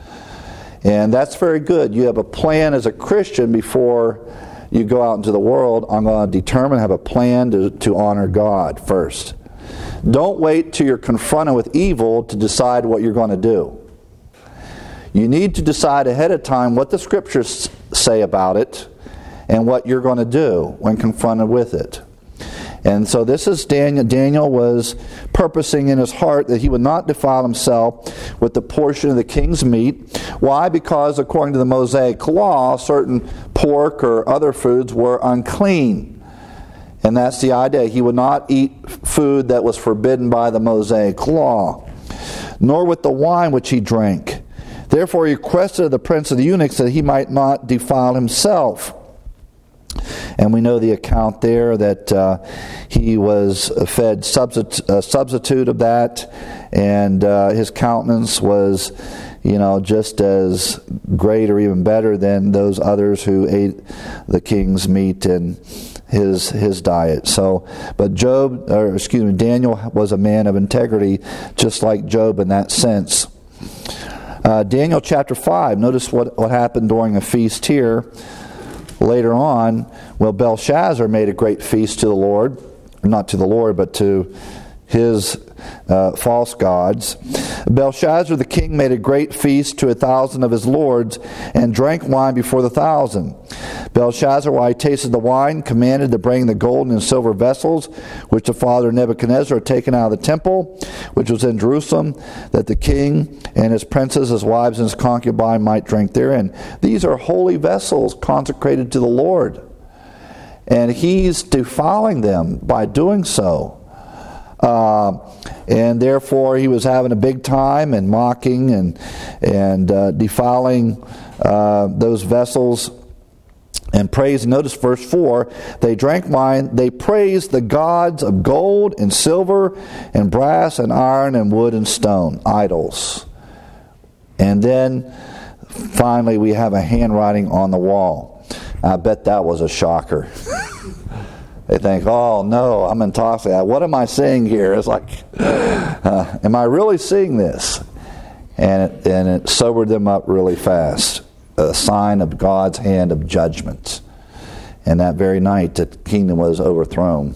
And that's very good. You have a plan as a Christian before you go out into the world. I'm going to determine, have a plan to, to honor God first. Don't wait till you're confronted with evil to decide what you're going to do. You need to decide ahead of time what the Scriptures say about it and what you're going to do when confronted with it. And so this is Daniel. Daniel was purposing in his heart that he would not defile himself with the portion of the king's meat. Why? Because according to the Mosaic law, certain pork or other foods were unclean. And that's the idea. He would not eat food that was forbidden by the Mosaic law, nor with the wine which he drank. Therefore he requested of the prince of the eunuchs that he might not defile himself. And we know the account there that uh, he was fed substitute, uh, substitute of that, and uh, his countenance was, you know, just as great or even better than those others who ate the king's meat and his his diet. So, but Job, or excuse me, Daniel was a man of integrity, just like Job in that sense. Uh, Daniel chapter five. Notice what what happened during a feast here. Later on, well, Belshazzar made a great feast to the Lord, not to the Lord, but to his uh, false gods. Belshazzar the king made a great feast to a thousand of his lords, and drank wine before the thousand. Belshazzar, while he tasted the wine, commanded to bring the golden and silver vessels, which the father Nebuchadnezzar had taken out of the temple, which was in Jerusalem, that the king and his princes, his wives, and his concubine might drink therein. These are holy vessels consecrated to the Lord. And he's defiling them by doing so. Uh, and therefore he was having a big time and mocking and and uh, defiling uh, those vessels and praising. Notice verse four, they drank wine, they praised the gods of gold and silver and brass and iron and wood and stone, idols. And then finally we have a handwriting on the wall. I bet that was a shocker. They think, oh no, I'm intoxicated. What am I seeing here? It's like, uh, am I really seeing this? And it, and it sobered them up really fast. A sign of God's hand of judgment. And that very night, the kingdom was overthrown.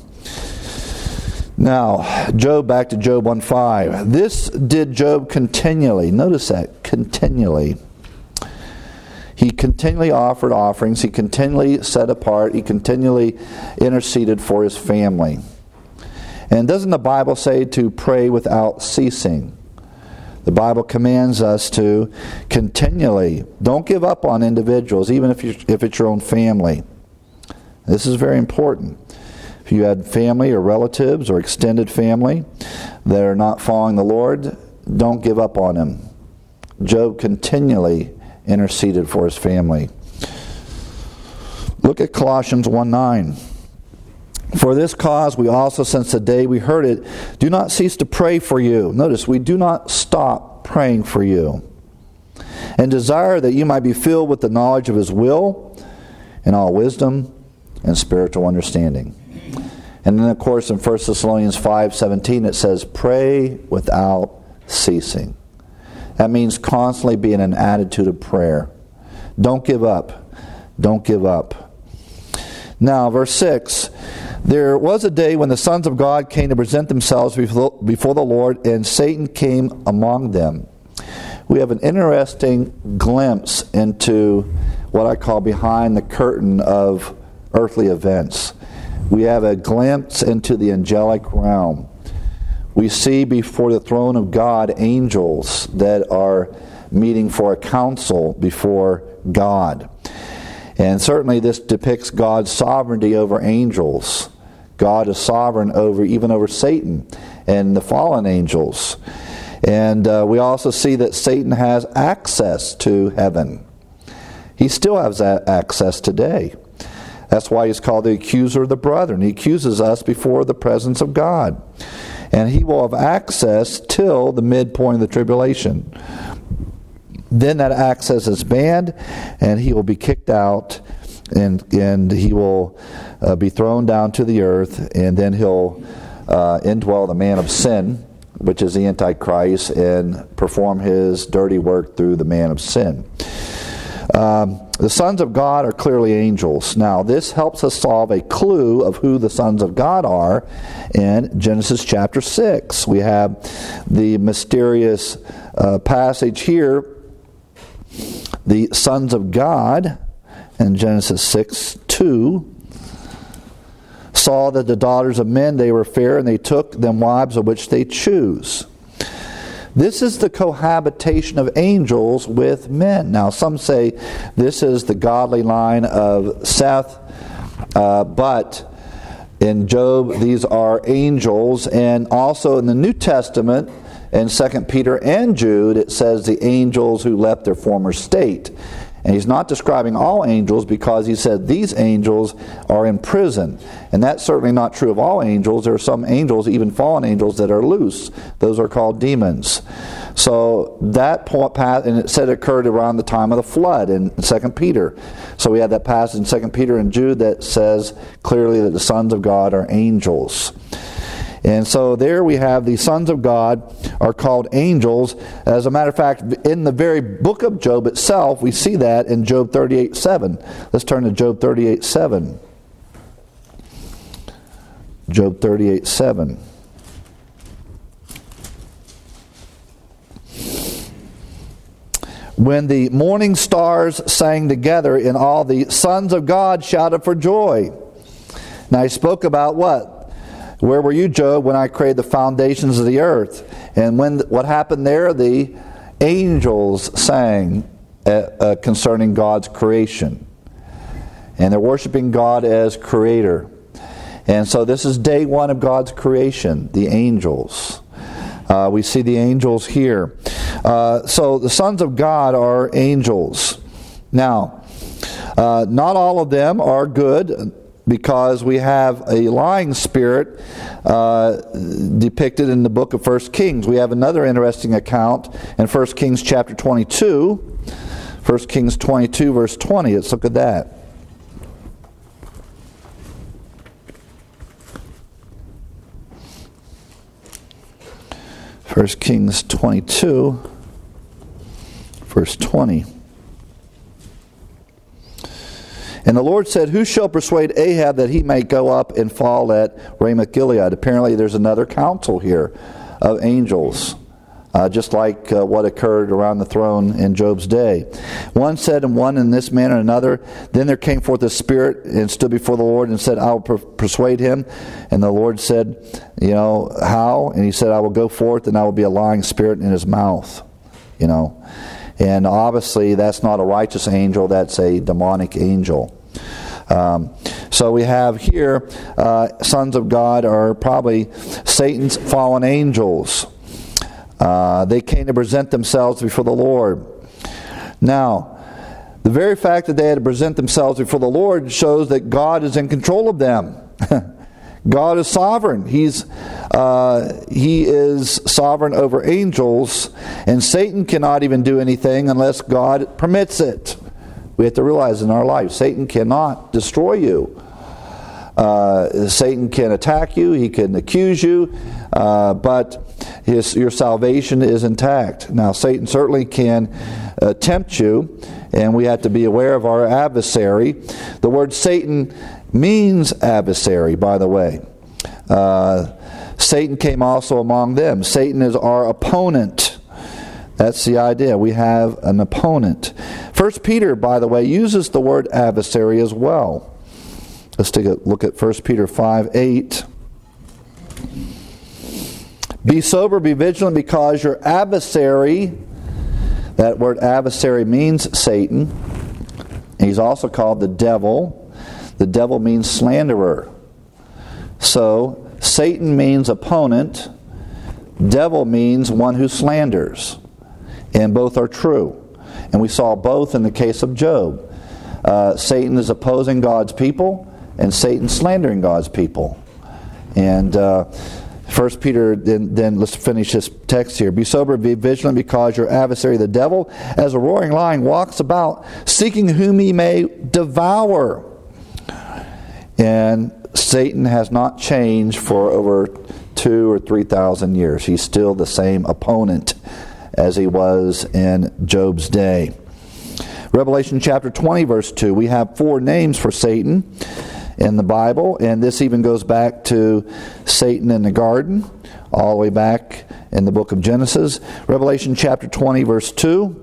Now, Job, back to Job one five. This did Job continually. Notice that, continually. He continually offered offerings. He continually set apart. He continually interceded for his family. And doesn't the Bible say to pray without ceasing? The Bible commands us to continually. Don't give up on individuals, even if, you, if it's your own family. This is very important. If you had family or relatives or extended family that are not following the Lord, don't give up on them. Job continually interceded for his family. Look at Colossians one nine. For this cause we also, since the day we heard it, do not cease to pray for you. Notice, we do not stop praying for you. And desire that you might be filled with the knowledge of his will and all wisdom and spiritual understanding. And then, of course, in First Thessalonians five seventeen, it says, pray without ceasing. That means constantly be in an attitude of prayer. Don't give up. Don't give up. Now, verse six. There was a day when the sons of God came to present themselves before the Lord, and Satan came among them. We have an interesting glimpse into what I call behind the curtain of earthly events. We have a glimpse into the angelic realm. we see before the throne of God angels that are meeting for a council before God. And certainly this depicts God's sovereignty over angels. God is sovereign over even over Satan and the fallen angels. And uh, we also see that Satan has access to heaven. He still has that access today. That's why he's called the accuser of the brethren. He accuses us before the presence of God. And he will have access till the midpoint of the tribulation. Then that access is banned, and he will be kicked out, and and he will uh, be thrown down to the earth, and then he'll uh, indwell the man of sin, which is the Antichrist, and perform his dirty work through the man of sin. Um, the sons of God are clearly angels. Now, this helps us solve a clue of who the sons of God are in Genesis chapter six. We have the mysterious uh, passage here, the sons of God, in Genesis six two, saw that the daughters of men, they were fair, and they took them wives of which they choose. This is the cohabitation of angels with men. Now, some say this is the godly line of Seth, uh, but in Job, these are angels. And also in the New Testament, in Second Peter and Jude, it says the angels who left their former state. And he's not describing all angels, because he said these angels are in prison. And that's certainly not true of all angels. There are some angels, even fallen angels, that are loose. Those are called demons. So that point, and it said it occurred around the time of the flood in Second Peter. So we had that passage in Second Peter and Jude that says clearly that the sons of God are angels. And so there we have the sons of God are called angels. As a matter of fact, in the very book of Job itself, we see that in Job thirty-eight seven. Let's turn to Job thirty-eight seven. Job thirty-eight seven. When the morning stars sang together, and all the sons of God shouted for joy. Now he spoke about what? Where were you, Job, when I created the foundations of the earth? And when what happened there? The angels sang uh, uh, concerning God's creation. And they're worshiping God as creator. And so this is day one of God's creation, the angels. Uh, we see the angels here. Uh, so the sons of God are angels. Now, uh, not all of them are good, because we have a lying spirit uh, depicted in the book of First Kings. We have another interesting account in First Kings chapter twenty-two. First Kings twenty-two, verse twenty. Let's look at that. First Kings twenty-two, verse twenty. And the Lord said, who shall persuade Ahab that he may go up and fall at Ramoth Gilead? Apparently there's another council here of angels, uh, just like uh, what occurred around the throne in Job's day. One said, and one in this manner, and another. Then there came forth a spirit and stood before the Lord and said, I will per- persuade him. And the Lord said, you know, how? And he said, I will go forth, and I will be a lying spirit in his mouth. You know. And obviously that's not a righteous angel, that's a demonic angel. Um, so we have here, uh, sons of God are probably Satan's fallen angels. Uh, they came to present themselves before the Lord. Now, the very fact that they had to present themselves before the Lord shows that God is in control of them. God is sovereign. He's uh, He is sovereign over angels, and Satan cannot even do anything unless God permits it. We have to realize in our life, Satan cannot destroy you. Uh, Satan can attack you, he can accuse you, uh, but his, your salvation is intact. Now, Satan certainly can uh, tempt you, and we have to be aware of our adversary. The word Satan means adversary, by the way. Uh, Satan came also among them. Satan is our opponent. That's the idea. We have an opponent. First Peter, by the way, uses the word adversary as well. Let's take a look at First Peter five eight. Be sober, be vigilant, because your adversary, that word adversary means Satan. He's also called the devil. The devil means slanderer. So, Satan means opponent. Devil means one who slanders. And both are true. And we saw both in the case of Job. Uh, Satan is opposing God's people, and Satan slandering God's people. And uh, First Peter, then, then let's finish this text here. Be sober, be vigilant, because your adversary, the devil, as a roaring lion, walks about, seeking whom he may devour. And Satan has not changed for over two or three thousand years. He's still the same opponent as he was in Job's day. Revelation chapter twenty, verse two. We have four names for Satan in the Bible, and this even goes back to Satan in the garden, all the way back in the book of Genesis. Revelation chapter twenty, verse two.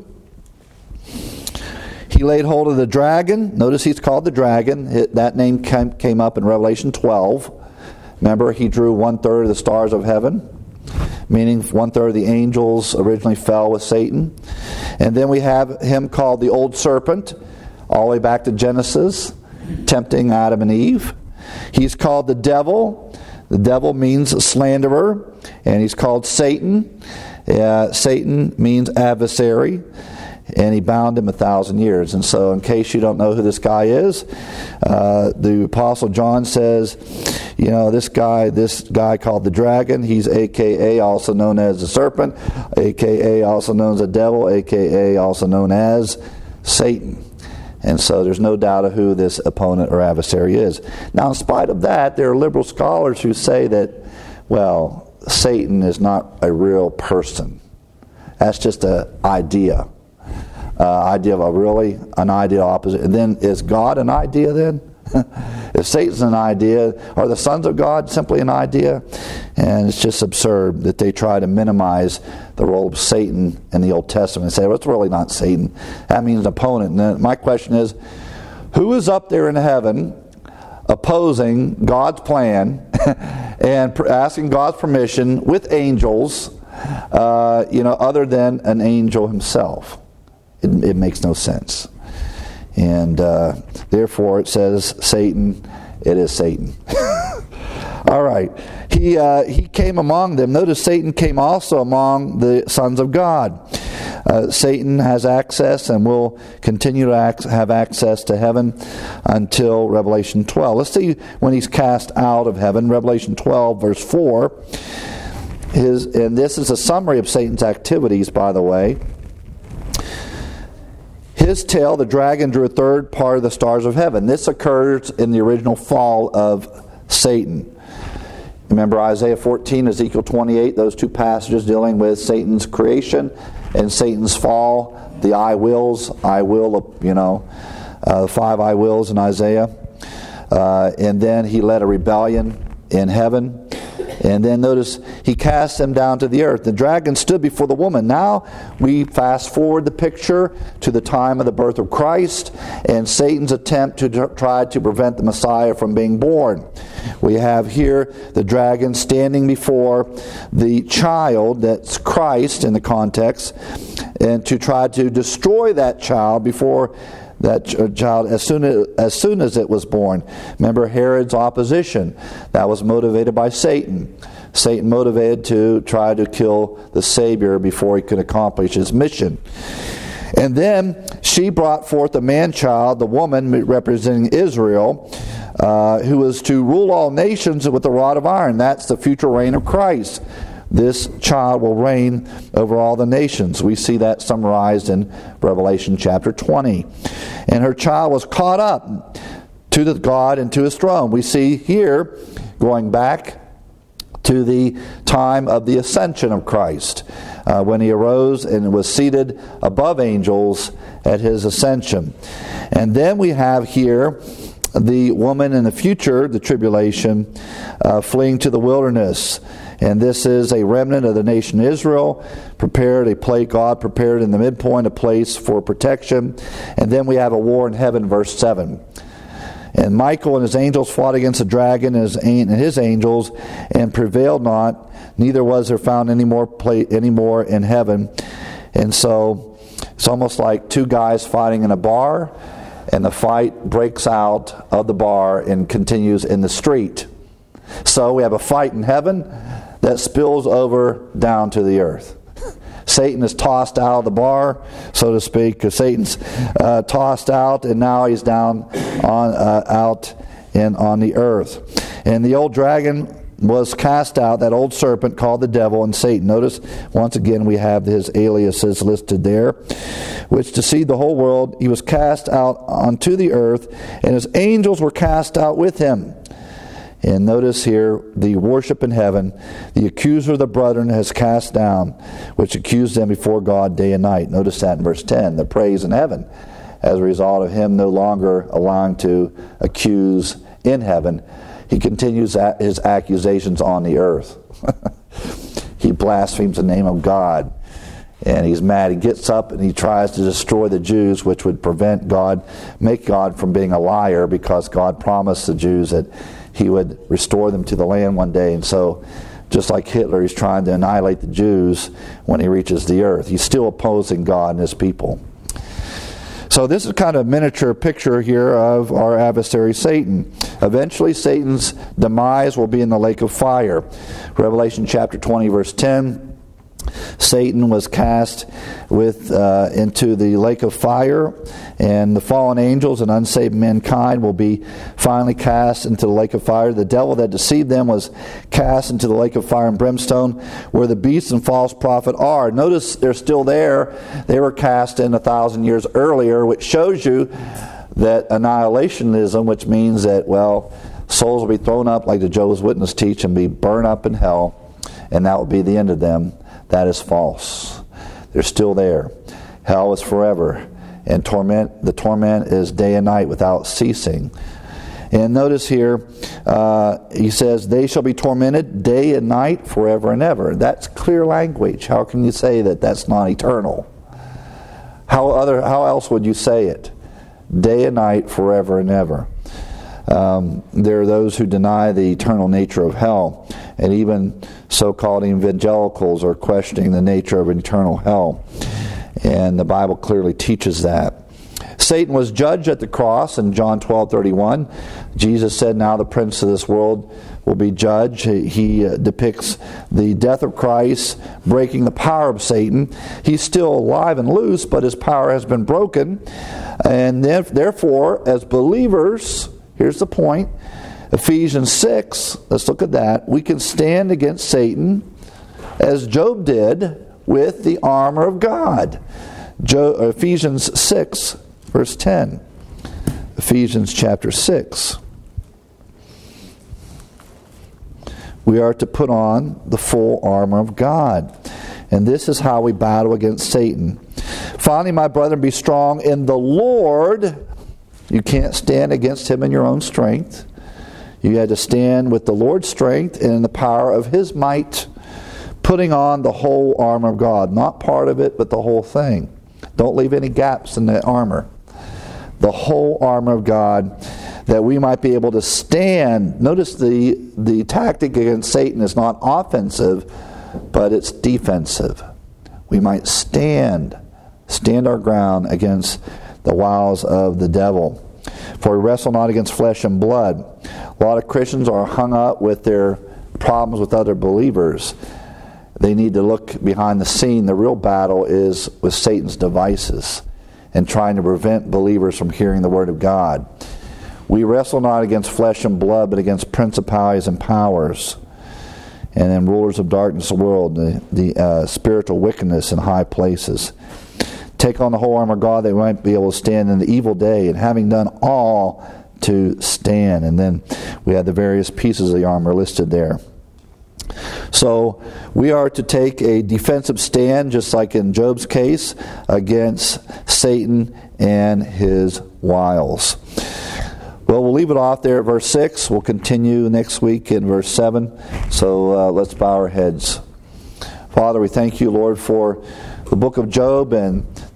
He laid hold of the dragon. Notice he's called the dragon. It, that name came, came up in Revelation twelve. Remember, he drew one-third of the stars of heaven, meaning one-third of the angels originally fell with Satan. And then we have him called the old serpent, all the way back to Genesis, tempting Adam and Eve. He's called the devil. The devil means slanderer, and he's called Satan. Uh, Satan means adversary, and he bound him a thousand years. And so, in case you don't know who this guy is, uh, the Apostle John says, you know, this guy, this guy called the dragon, he's A K A also known as the serpent, A K A also known as the devil, A K A also known as Satan. And so there's no doubt of who this opponent or adversary is. Now, in spite of that, there are liberal scholars who say that, well, Satan is not a real person. That's just an idea. Uh, idea of a really, an idea opposite. And then, is God an idea then? If Satan's an idea, are the sons of God simply an idea? And it's just absurd that they try to minimize the role of Satan in the Old Testament and say, well, it's really not Satan. That means an opponent. And then my question is, who is up there in heaven opposing God's plan and asking God's permission with angels, uh, you know, other than an angel himself? It, it makes no sense. And uh, therefore it says Satan, it is Satan. All right. He uh, he came among them. Notice Satan came also among the sons of God. Uh, Satan has access and will continue to ac- have access to heaven until Revelation twelve. Let's see when he's cast out of heaven. Revelation twelve, verse four. His, and this is a summary of Satan's activities, by the way. His tail, the dragon, drew a third part of the stars of heaven. This occurs in the original fall of Satan. Remember Isaiah fourteen, Ezekiel twenty-eight, those two passages dealing with Satan's creation and Satan's fall. The I wills, I will, you know, uh, five I wills in Isaiah. Uh, and then he led a rebellion in heaven. And then notice, he cast them down to the earth. The dragon stood before the woman. Now we fast forward the picture to the time of the birth of Christ and Satan's attempt to try to prevent the Messiah from being born. We have here the dragon standing before the child, that's Christ in the context, and to try to destroy that child before that child as soon as, as soon as it was born. Remember Herod's opposition. That was motivated by Satan. Satan motivated to try to kill the Savior before he could accomplish his mission. And then she brought forth a man-child, the woman representing Israel, uh, who was to rule all nations with a rod of iron. That's the future reign of Christ. This child will reign over all the nations. We see that summarized in Revelation chapter twenty. And her child was caught up to the God and to his throne. We see here, going back to the time of the ascension of Christ, uh, when he arose and was seated above angels at his ascension. And then we have here the woman in the future, the tribulation, uh, fleeing to the wilderness. And this is a remnant of the nation Israel, prepared a place, God prepared in the midpoint a place for protection. And then we have a war in heaven, verse seven. And Michael and his angels fought against the dragon and his, and his angels, and prevailed not, neither was there found any more, play, any more in heaven. And so it's almost like two guys fighting in a bar, and the fight breaks out of the bar and continues in the street. So we have a fight in heaven that spills over down to the earth. Satan is tossed out of the bar, so to speak, because Satan's uh, tossed out, and now he's down on uh, out in on the earth. And the old dragon was cast out, that old serpent called the devil and Satan. Notice, once again, we have his aliases listed there, which deceived the whole world. He was cast out onto the earth, and his angels were cast out with him. And notice here, the worship in heaven, the accuser of the brethren has cast down, which accused them before God day and night. Notice that in verse ten, the praise in heaven, as a result of him no longer allowing to accuse in heaven. He continues his accusations on the earth. He blasphemes the name of God, and he's mad. He gets up and he tries to destroy the Jews, which would prevent God, make God from being a liar, because God promised the Jews that he would restore them to the land one day. And so, just like Hitler, he's trying to annihilate the Jews when he reaches the earth. He's still opposing God and his people. So this is kind of a miniature picture here of our adversary Satan. Eventually Satan's demise will be in the lake of fire. Revelation chapter twenty, verse ten. Satan was cast with uh, into the lake of fire, and the fallen angels and unsaved mankind will be finally cast into the lake of fire. The devil that deceived them was cast into the lake of fire and brimstone, where the beast and false prophet are. Notice they're still there. They were cast in a thousand years earlier, which shows you that annihilationism, which means that, well, souls will be thrown up like the Jehovah's Witnesses teach and be burned up in hell, and that will be the end of them. That is false. They're still there. Hell is forever, and torment. The torment is day and night without ceasing. And notice here, uh, he says, they shall be tormented day and night forever and ever. That's clear language. How can you say that that's not eternal? How other? How else would you say it? Day and night forever and ever. Um, there are those who deny the eternal nature of hell, and even so-called evangelicals are questioning the nature of eternal hell. And the Bible clearly teaches that. Satan was judged at the cross in John twelve thirty-one. Jesus said, now the prince of this world will be judged. He uh, depicts the death of Christ, breaking the power of Satan. He's still alive and loose, but his power has been broken. And therefore, as believers, here's the point, Ephesians six, let's look at that. We can stand against Satan, as Job did, with the armor of God. Jo- Ephesians six, verse ten. Ephesians chapter six. We are to put on the full armor of God. And this is how we battle against Satan. Finally, my brethren, be strong in the Lord. You can't stand against him in your own strength. You had to stand with the Lord's strength and in the power of his might, putting on the whole armor of God. Not part of it, but the whole thing. Don't leave any gaps in the armor. The whole armor of God, that we might be able to stand. Notice the, the tactic against Satan is not offensive, but it's defensive. We might stand, stand our ground against the wiles of the devil. For we wrestle not against flesh and blood. A lot of Christians are hung up with their problems with other believers. They need to look behind the scene. The real battle is with Satan's devices and trying to prevent believers from hearing the Word of God. We wrestle not against flesh and blood, but against principalities and powers, and then rulers of darkness of the world, the, the uh, spiritual wickedness in high places. Take on the whole armor of God that we might be able to stand in the evil day, and having done all, to stand. And then we have the various pieces of the armor listed there. So we are to take a defensive stand, just like in Job's case, against Satan and his wiles. Well, we'll leave it off there at verse six. We'll continue next week in verse seven. So uh, let's bow our heads. Father, we thank you, Lord, for the book of Job and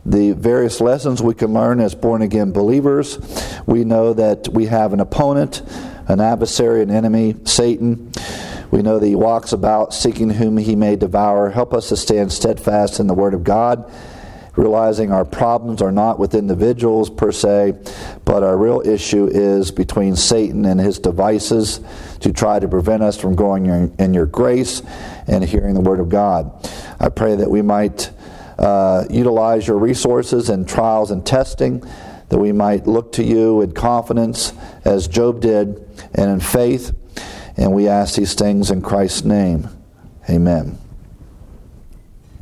the various lessons we can learn as born-again believers. We know that we have an opponent, an adversary, an enemy, Satan. We know that he walks about seeking whom he may devour. Help us to stand steadfast in the Word of God, realizing our problems are not with individuals per se, but our real issue is between Satan and his devices to try to prevent us from going in your grace and hearing the Word of God. I pray that we might uh, utilize your resources in trials and testing, that we might look to you in confidence as Job did and in faith. And we ask these things in Christ's name. Amen.